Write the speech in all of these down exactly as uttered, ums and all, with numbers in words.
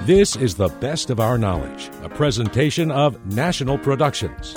This is The Best of Our Knowledge, a presentation of National Productions.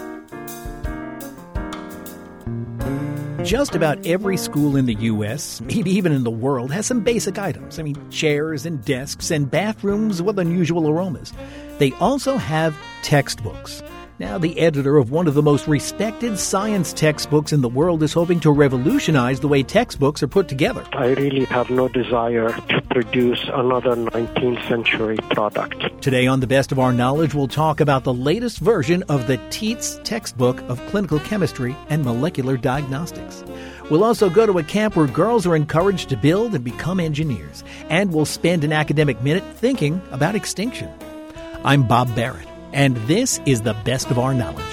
Just about every school in the U S, maybe even in the world, has some basic items. I mean, chairs and desks and bathrooms with unusual aromas. They also have textbooks. Now, the editor of one of the most respected science textbooks in the world is hoping to revolutionize the way textbooks are put together. I really have no desire to produce another nineteenth century product. Today on The Best of Our Knowledge, we'll talk about the latest version of the Teats textbook of clinical chemistry and molecular diagnostics. We'll also go to a camp where girls are encouraged to build and become engineers. And we'll spend an academic minute thinking about extinction. I'm Bob Barrett, and this is The Best of Our Knowledge.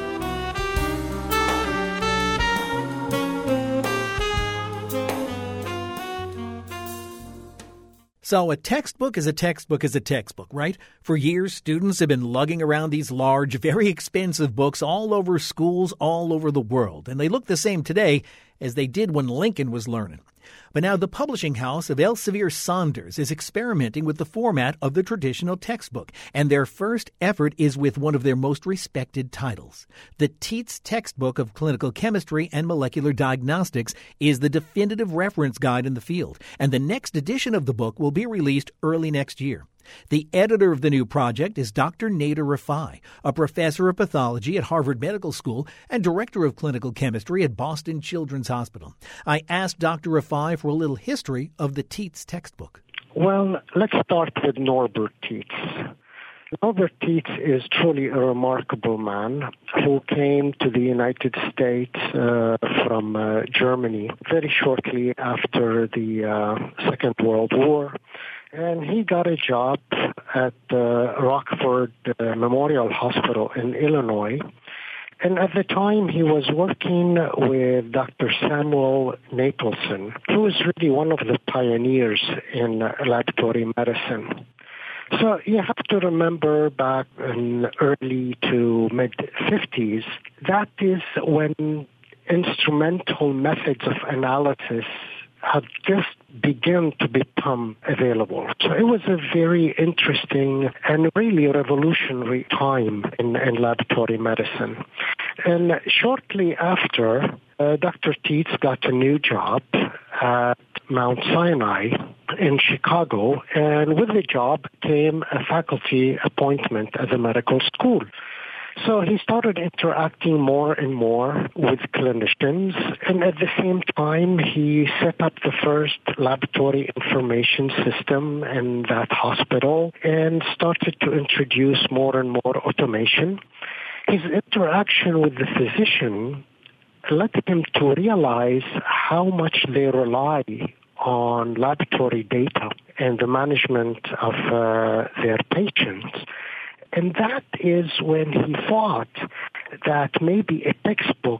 So a textbook is a textbook is a textbook, right? For years, students have been lugging around these large, very expensive books all over schools all over the world. And they look the same today as they did when Lincoln was learning. But now the publishing house of Elsevier Saunders is experimenting with the format of the traditional textbook, and their first effort is with one of their most respected titles. The Teats Textbook of Clinical Chemistry and Molecular Diagnostics is the definitive reference guide in the field, and the next edition of the book will be released early next year. The editor of the new project is Doctor Nader Refai, a professor of pathology at Harvard Medical School and director of clinical chemistry at Boston Children's Hospital. I asked Doctor Refai for a little history of the Teats textbook. Well, let's start with Norbert Teats. Norbert Teats is truly a remarkable man who came to the United States uh, from uh, Germany very shortly after the uh, Second World War. And he got a job at uh, Rockford uh, Memorial Hospital in Illinois. And at the time, he was working with Doctor Samuel Nathanson, who was really one of the pioneers in uh, laboratory medicine. So you have to remember back in early to mid-fifties, that is when instrumental methods of analysis had just begun to become available. So it was a very interesting and really revolutionary time in, in laboratory medicine. And shortly after, uh, Doctor Teats got a new job at Mount Sinai in Chicago, and with the job came a faculty appointment at the medical school. So he started interacting more and more with clinicians, and at the same time, he set up the first laboratory information system in that hospital and started to introduce more and more automation. His interaction with the physician led him to realize how much they rely on laboratory data and the management of uh, their patients. And that is when he thought that maybe a textbook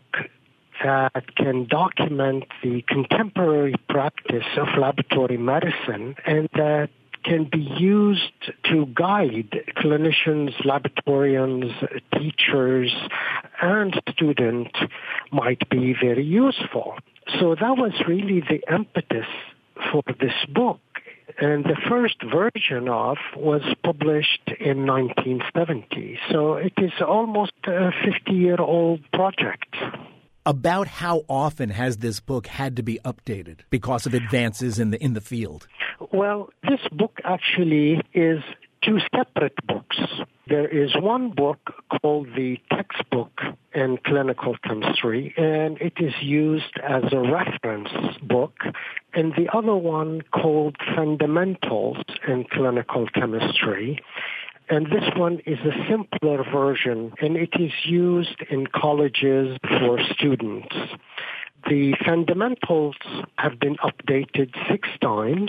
that can document the contemporary practice of laboratory medicine and that can be used to guide clinicians, laboratorians, teachers, and students might be very useful. So that was really the impetus for this book. And the first version of was published in nineteen seventy. So it is almost a fifty-year-old project. About how often has this book had to be updated because of advances in the in the field? Well, this book actually is two separate books. There is one book called the Textbook in Clinical Chemistry, and it is used as a reference book, and the other one called Fundamentals in Clinical Chemistry. And this one is a simpler version, and it is used in colleges for students. The fundamentals have been updated six times,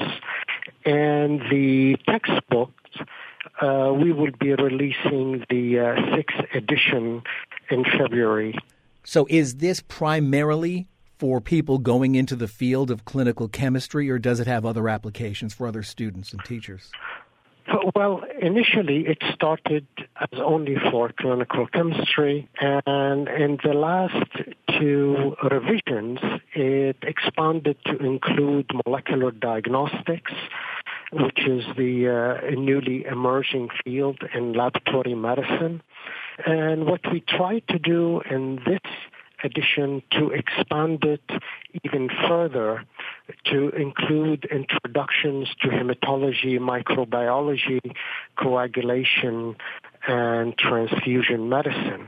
and the textbooks, uh, we will be releasing the uh, sixth edition in February. So is this primarily for people going into the field of clinical chemistry, or does it have other applications for other students and teachers? Well, initially it started as only for clinical chemistry, and in the last two revisions, it expanded to include molecular diagnostics, which is the uh, newly emerging field in laboratory medicine. And what we try to do in this edition to expand it even further to include introductions to hematology, microbiology, coagulation, and transfusion medicine.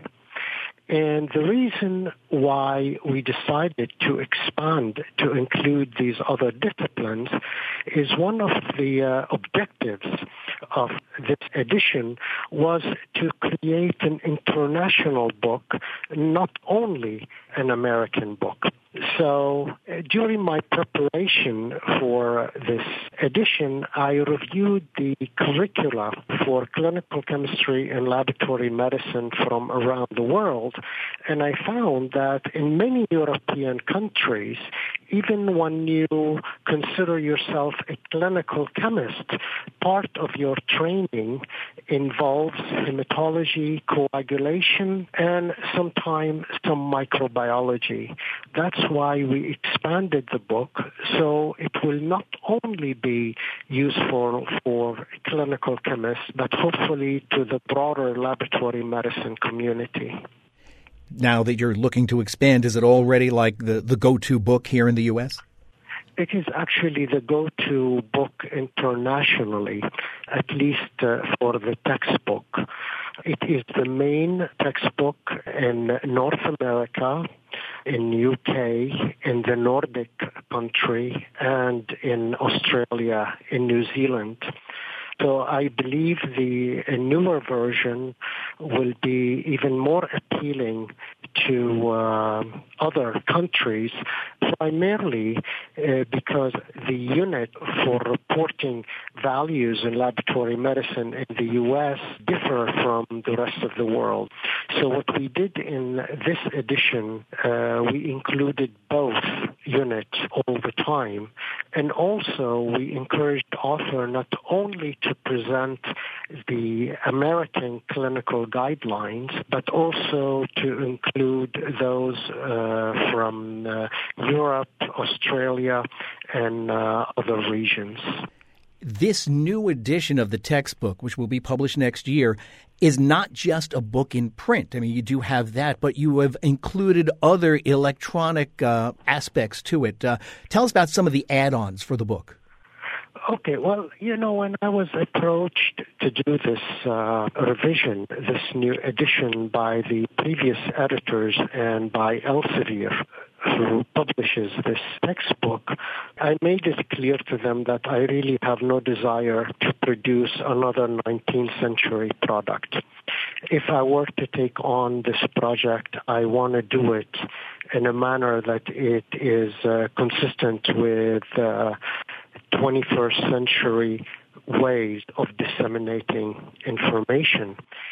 And the reason why we decided to expand to include these other disciplines is one of the uh, objectives of this edition was to create an international book, not only an American book. So uh, during my preparation for this edition, I reviewed the curricula for clinical chemistry and laboratory medicine from around the world, and I found that in many European countries, even when you consider yourself a clinical chemist, part of your training involves hematology, coagulation, and sometimes some microbiology. That's why we expanded the book, so it will not only be useful for clinical chemists, but hopefully to the broader laboratory medicine community. Now that you're looking to expand, is it already like the, the go-to book here in the U S? It is actually the go-to book internationally, at least uh, for the textbook. It is the main textbook in North America, in U K, in the Nordic country, and in Australia, in New Zealand. So I believe the newer version will be even more appealing to uh, other countries, primarily uh, because the unit for reporting values in laboratory medicine in the U S differ from the rest of the world. So what we did in this edition, uh, we included both units all the time, and also we encouraged the author not only to present the American clinical guidelines, but also to include those uh, from uh, Europe, Australia, and uh, other regions. This new edition of the textbook, which will be published next year, is not just a book in print. I mean, you do have that, but you have included other electronic uh, aspects to it. Uh, tell us about some of the add-ons for the book. Okay, well, you know, when I was approached to do this uh, revision, this new edition by the previous editors and by Elsevier, who publishes this textbook, I made it clear to them that I really have no desire to produce another nineteenth century product. If I were to take on this project, I want to do it in a manner that it is uh, consistent with uh, twenty-first century ways of disseminating information.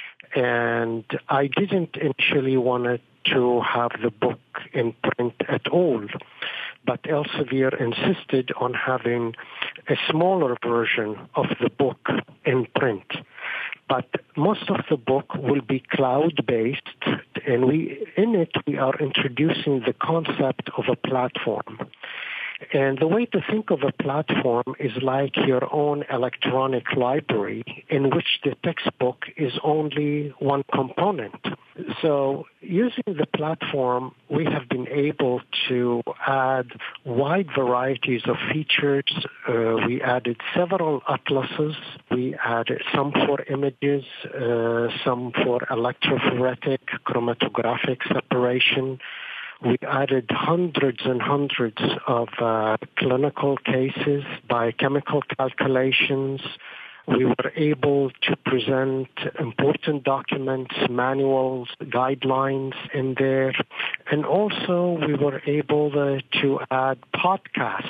And I didn't initially want to have the book in print at all, but Elsevier insisted on having a smaller version of the book in print. But most of the book will be cloud-based, and we in it we are introducing the concept of a platform. And the way to think of a platform is like your own electronic library in which the textbook is only one component. So using the platform, we have been able to add wide varieties of features. Uh, we added several atlases. We added some for images, uh, some for electrophoretic, chromatographic separation. We added hundreds and hundreds of uh, clinical cases by chemical calculations. We were able to present important documents, manuals, guidelines in there. And also we were able uh, to add podcasts.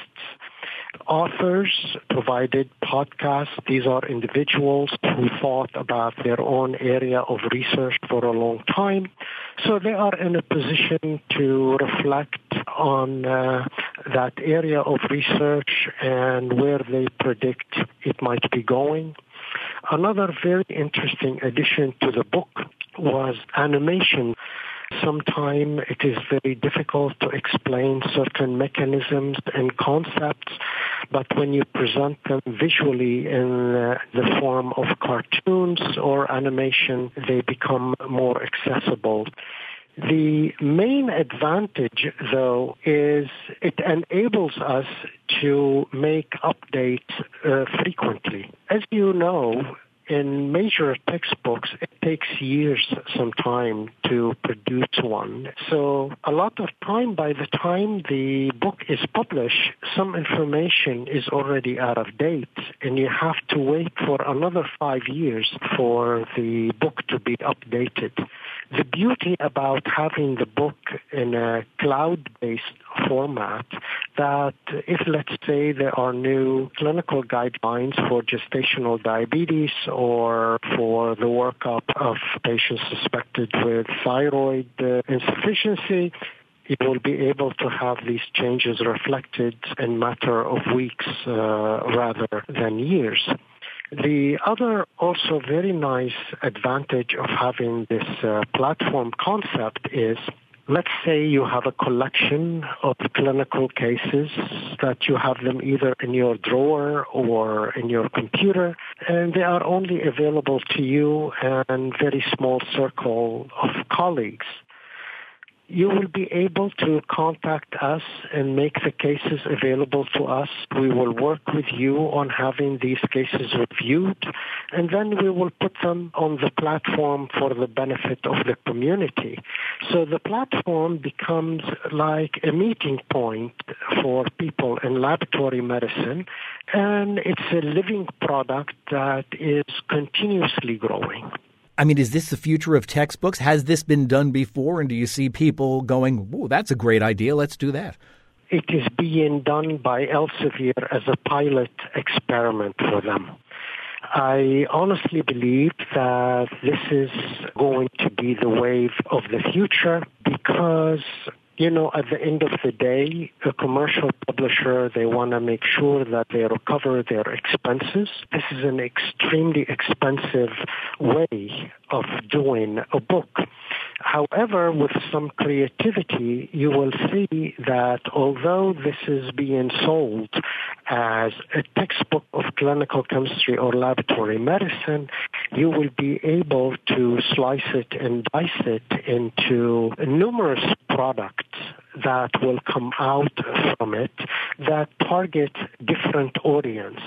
Authors provided podcasts. These are individuals who thought about their own area of research for a long time. So they are in a position to reflect on uh, that area of research and where they predict it might be going. Another very interesting addition to the book was animation. sometimes it is very difficult to explain certain mechanisms and concepts, but when you present them visually in uh, the form of cartoons or animation, they become more accessible. The main advantage, though, is it enables us to make updates uh, frequently. As you know, in major textbooks, it takes years sometime to produce one. So a lot of time, by the time the book is published, some information is already out of date, and you have to wait for another five years for the book to be updated. The beauty about having the book in a cloud-based format, that if, let's say, there are new clinical guidelines for gestational diabetes or for the workup of patients suspected with thyroid uh, insufficiency, you will be able to have these changes reflected in a matter of weeks uh, rather than years. The other also very nice advantage of having this uh, platform concept is, let's say you have a collection of clinical cases that you have them either in your drawer or in your computer, and they are only available to you and very small circle of colleagues. You will be able to contact us and make the cases available to us. We will work with you on having these cases reviewed, and then we will put them on the platform for the benefit of the community. So the platform becomes like a meeting point for people in laboratory medicine, and it's a living product that is continuously growing. I mean, is this the future of textbooks? Has this been done before? And do you see people going, "Whoa, that's a great idea, let's do that"? It is being done by Elsevier as a pilot experiment for them. I honestly believe that this is going to be the wave of the future because, you know, at the end of the day, a commercial publisher, they want to make sure that they recover their expenses. This is an extremely expensive way of doing a book. However, with some creativity, you will see that although this is being sold as a textbook of clinical chemistry or laboratory medicine, you will be able to slice it and dice it into numerous products that will come out from it that target different audience.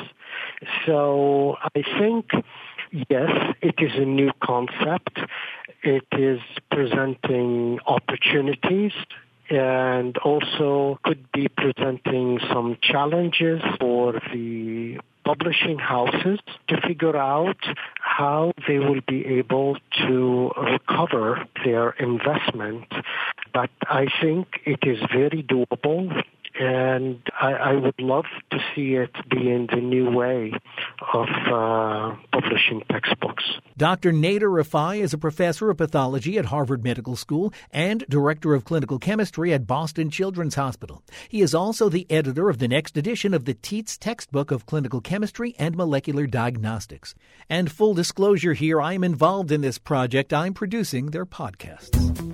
So I think, yes, it is a new concept. It is presenting opportunities and also could be presenting some challenges for the publishing houses to figure out how they will be able to recover their investment. But I think it is very doable, and I, I would love to see it being the new way of uh, publishing textbooks. Doctor Nader Rifai is a professor of pathology at Harvard Medical School and director of clinical chemistry at Boston Children's Hospital. He is also the editor of the next edition of the Teats Textbook of Clinical Chemistry and Molecular Diagnostics. And full disclosure here, I am involved in this project. I'm producing their podcasts.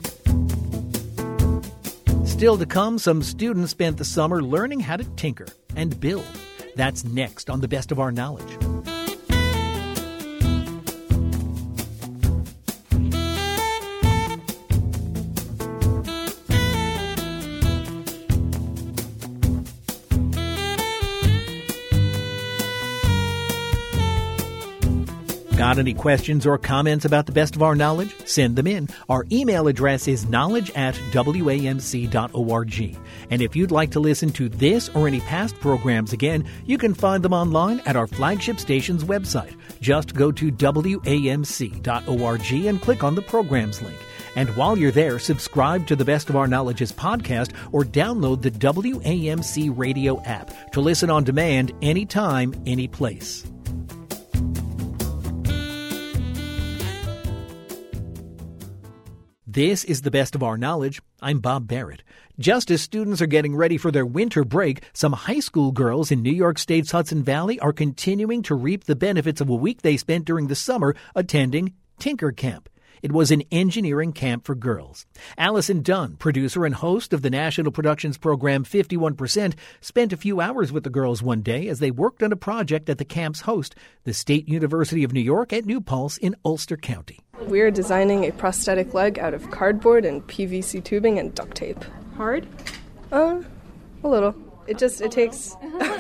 Still to come, some students spent the summer learning how to tinker and build. That's next on The Best of Our Knowledge. Got any questions or comments about The Best of Our Knowledge? Send them in. Our email address is knowledge at w a m c dot org. And if you'd like to listen to this or any past programs again, you can find them online at our flagship station's website. Just go to w a m c dot org and click on the programs link. And while you're there, subscribe to The Best of Our Knowledge's podcast or download the W A M C radio app to listen on demand anytime, any place. This is The Best of Our Knowledge. I'm Bob Barrett. Just as students are getting ready for their winter break, some high school girls in New York State's Hudson Valley are continuing to reap the benefits of a week they spent during the summer attending Tinker Camp. It was an engineering camp for girls. Allison Dunn, producer and host of the national productions program fifty-one percent, spent a few hours with the girls one day as they worked on a project at the camp's host, the State University of New York at New Paltz in Ulster County. We're designing a prosthetic leg out of cardboard and P V C tubing and duct tape. Hard? Uh, a little. It just, it takes,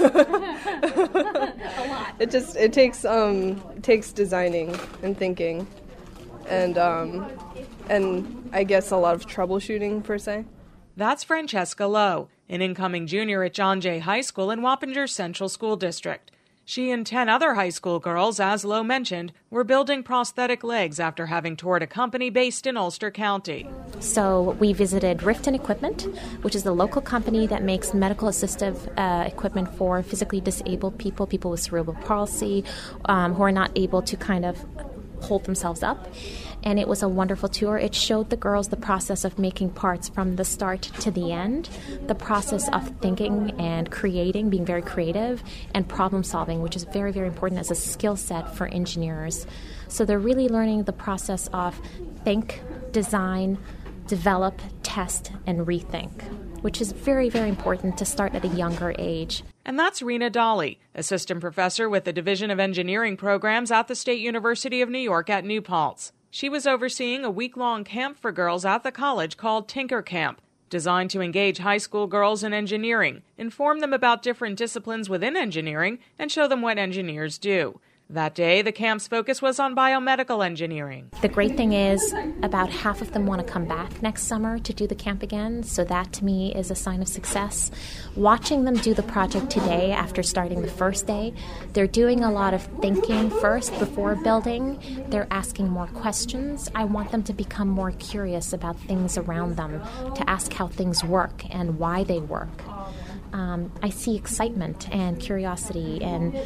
it just, it takes, um, it takes designing and thinking and, um, and I guess a lot of troubleshooting per se. That's Francesca Lowe, an incoming junior at John Jay High School in Wappinger Central School District. She and ten other high school girls, as Lowe mentioned, were building prosthetic legs after having toured a company based in Ulster County. So we visited Riften Equipment, which is the local company that makes medical assistive uh, equipment for physically disabled people, people with cerebral palsy, um, who are not able to kind of hold themselves up. And it was a wonderful tour. It showed the girls the process of making parts from the start to the end, the process of thinking and creating, being very creative, and problem solving, which is very, very important as a skill set for engineers. So they're really learning the process of think, design, develop, test, and rethink, which is very, very important to start at a younger age. And that's Rena Dolly, assistant professor with the Division of Engineering Programs at the State University of New York at New Paltz. She was overseeing a week-long camp for girls at the college called Tinker Camp, designed to engage high school girls in engineering, inform them about different disciplines within engineering, and show them what engineers do. That day, the camp's focus was on biomedical engineering. The great thing is about half of them want to come back next summer to do the camp again, so that to me is a sign of success. Watching them do the project today after starting the first day, they're doing a lot of thinking first before building. They're asking more questions. I want them to become more curious about things around them, to ask how things work and why they work. Um, I see excitement and curiosity, and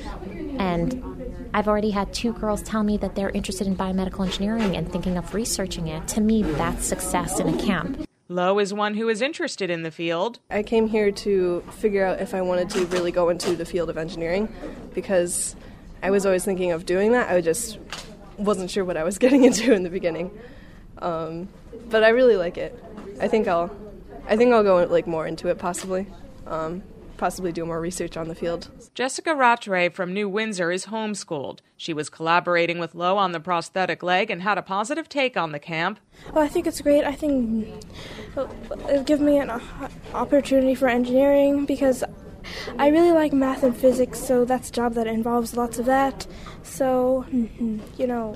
and I've already had two girls tell me that they're interested in biomedical engineering and thinking of researching it. To me, that's success in a camp. Lowe is one who is interested in the field. I came here to figure out if I wanted to really go into the field of engineering because I was always thinking of doing that. I just wasn't sure what I was getting into in the beginning. Um, but I really like it. I think I'll, I think I'll go like more into it possibly. Um, possibly do more research on the field. Jessica Rattray from New Windsor is homeschooled. She was collaborating with Lowe on the prosthetic leg and had a positive take on the camp. Well, I think it's great. I think it'll give me an opportunity for engineering because I really like math and physics, so that's a job that involves lots of that. So, you know,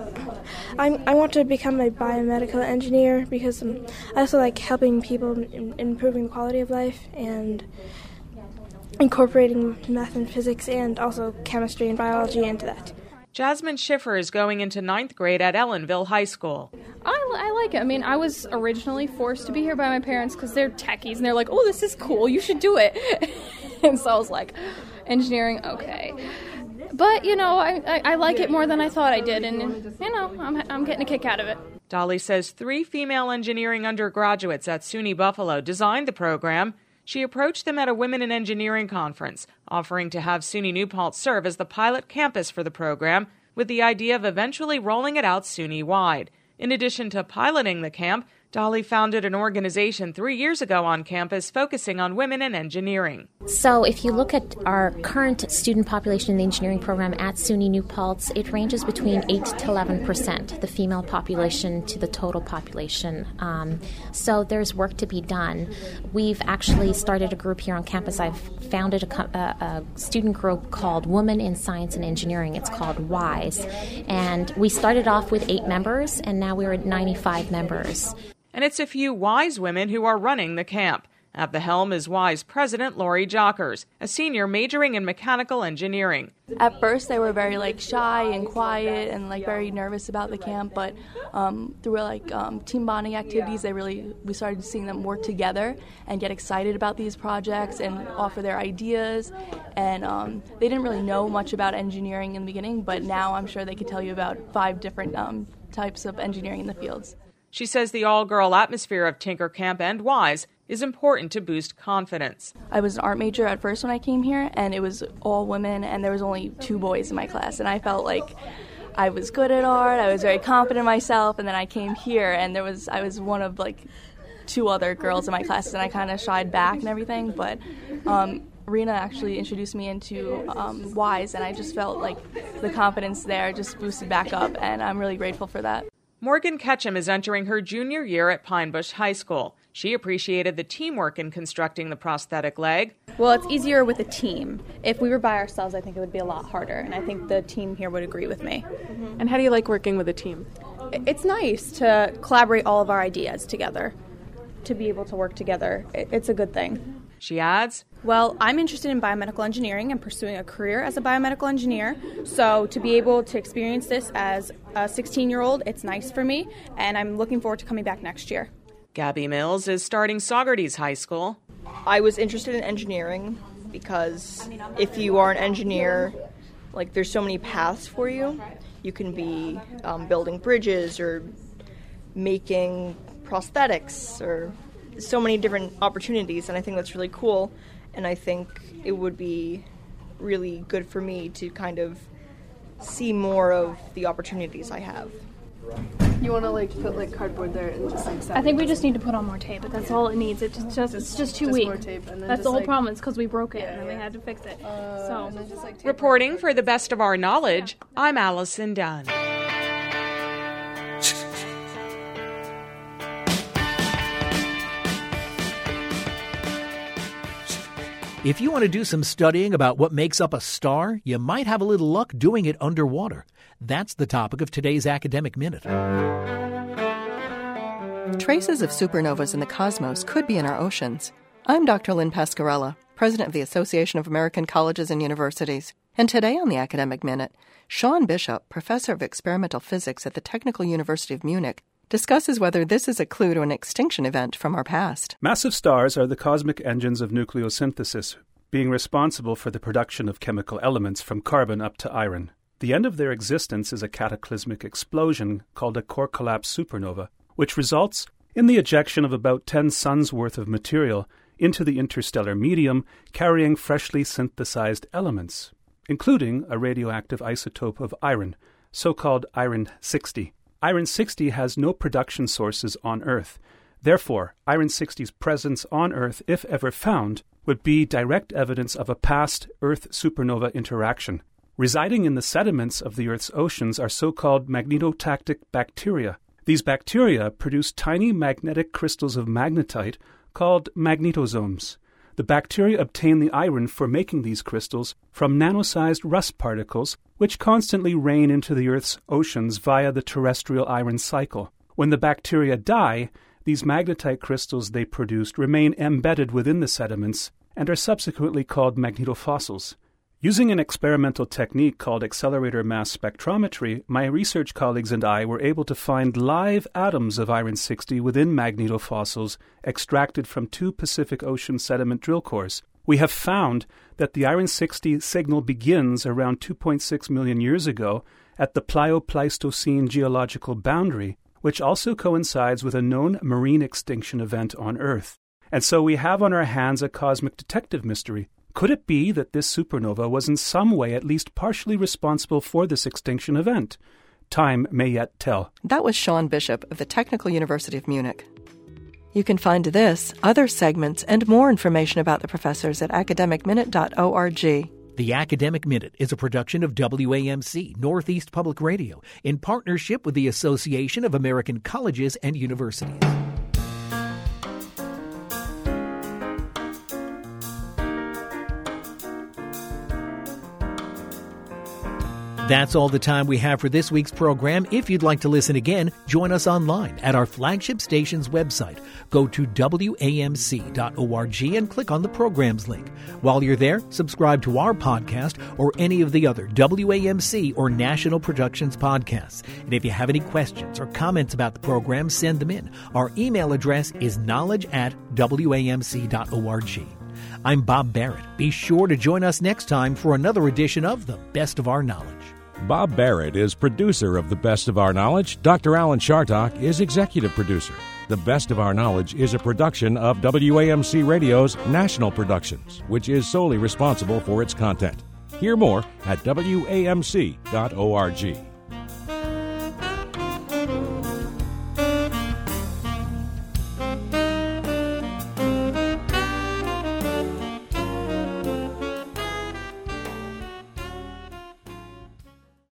I'm, I want to become a biomedical engineer because um, I also like helping people in improving the quality of life and incorporating math and physics and also chemistry and biology into that. Jasmine Schiffer is going into ninth grade at Ellenville High School. I, I like it. I mean, I was originally forced to be here by my parents because they're techies, and they're like, oh, this is cool, you should do it. And so I was like, engineering, okay. But, you know, I, I, I like it more than I thought I did, and, you know, I'm, I'm getting a kick out of it. Dolly says three female engineering undergraduates at SUNY Buffalo designed the program. She approached them at a Women in Engineering conference, offering to have SUNY New Paltz serve as the pilot campus for the program, with the idea of eventually rolling it out SUNY-wide. In addition to piloting the camp, Dolly founded an organization three years ago on campus focusing on women in engineering. So if you look at our current student population in the engineering program at SUNY New Paltz, it ranges between eight to eleven percent, the female population to the total population. Um, so there's work to be done. We've actually started a group here on campus. I've founded a, a, a student group called Women in Science and Engineering. It's called WISE. And we started off with eight members, and now we're at ninety-five members. And it's a few WISE women who are running the camp. At the helm is WISE President Lori Jockers, a senior majoring in mechanical engineering. At first they were very like shy and quiet and like very nervous about the camp, but um, through like um, team bonding activities, they really we started seeing them work together and get excited about these projects and offer their ideas. And um, they didn't really know much about engineering in the beginning, but now I'm sure they could tell you about five different um, types of engineering in the fields. She says the all-girl atmosphere of Tinker Camp and WISE is important to boost confidence. I was an art major at first when I came here, and it was all women, and there was only two boys in my class, and I felt like I was good at art, I was very confident in myself, and then I came here, and there was I was one of, like, two other girls in my class, and I kind of shied back and everything, but um, Rena actually introduced me into um, WISE, and I just felt like the confidence there just boosted back up, and I'm really grateful for that. Morgan Ketchum is entering her junior year at Pine Bush High School. She appreciated the teamwork in constructing the prosthetic leg. Well, it's easier with a team. If we were by ourselves, I think it would be a lot harder, and I think the team here would agree with me. Mm-hmm. And how do you like working with a team? It's nice to collaborate all of our ideas together, to be able to work together. It's a good thing. She adds, well, I'm interested in biomedical engineering and pursuing a career as a biomedical engineer. So to be able to experience this as a sixteen-year-old, it's nice for me, and I'm looking forward to coming back next year. Gabby Mills is starting Saugerties High School. I was interested in engineering because if you are an engineer, like there's so many paths for you. You can be um, building bridges or making prosthetics or so many different opportunities, and I think that's really cool, and I think it would be really good for me to kind of see more of the opportunities I have. You want to like put like cardboard there and just like I think we just need to put on more tape, but that's all it needs. It just, just it's just too just weak. More tape and then that's just the whole like, problem. It's because we broke it yeah, and then yeah. we had to fix it. Uh, so just, like, reporting for the best of our knowledge, I'm Allison Dunn. If you want to do some studying about what makes up a star, you might have a little luck doing it underwater. That's the topic of today's Academic Minute. Traces of supernovas in the cosmos could be in our oceans. I'm Doctor Lynn Pasquarella, president of the Association of American Colleges and Universities. And today on the Academic Minute, Sean Bishop, professor of experimental physics at the Technical University of Munich, discusses whether this is a clue to an extinction event from our past. Massive stars are the cosmic engines of nucleosynthesis, being responsible for the production of chemical elements from carbon up to iron. The end of their existence is a cataclysmic explosion called a core collapse supernova, which results in the ejection of about ten suns' worth of material into the interstellar medium, carrying freshly synthesized elements, including a radioactive isotope of iron, so-called iron sixty. Iron sixty has no production sources on Earth. Therefore, iron sixty's presence on Earth, if ever found, would be direct evidence of a past Earth supernova interaction. Residing in the sediments of the Earth's oceans are so-called magnetotactic bacteria. These bacteria produce tiny magnetic crystals of magnetite called magnetosomes. The bacteria obtain the iron for making these crystals from nano-sized rust particles, which constantly rain into the Earth's oceans via the terrestrial iron cycle. When the bacteria die, these magnetite crystals they produced remain embedded within the sediments and are subsequently called magnetofossils. Using an experimental technique called accelerator mass spectrometry, my research colleagues and I were able to find live atoms of iron sixty within magnetofossils extracted from two Pacific Ocean sediment drill cores. We have found that the iron sixty signal begins around two point six million years ago at the Plio-Pleistocene geological boundary, which also coincides with a known marine extinction event on Earth. And so we have on our hands a cosmic detective mystery. Could it be that this supernova was in some way at least partially responsible for this extinction event? Time may yet tell. That was Sean Bishop of the Technical University of Munich. You can find this, other segments, and more information about the professors at academic minute dot org. The Academic Minute is a production of W A M C, Northeast Public Radio, in partnership with the Association of American Colleges and Universities. That's all the time we have for this week's program. If you'd like to listen again, join us online at our flagship station's website. Go to W A M C dot org and click on the programs link. While you're there, subscribe to our podcast or any of the other W A M C or National Productions podcasts. And if you have any questions or comments about the program, send them in. Our email address is knowledge at W A M C dot org. I'm Bob Barrett. Be sure to join us next time for another edition of The Best of Our Knowledge. Bob Barrett is producer of The Best of Our Knowledge. Doctor Alan Chartock is executive producer. The Best of Our Knowledge is a production of W A M C Radio's National Productions, which is solely responsible for its content. Hear more at W A M C dot org.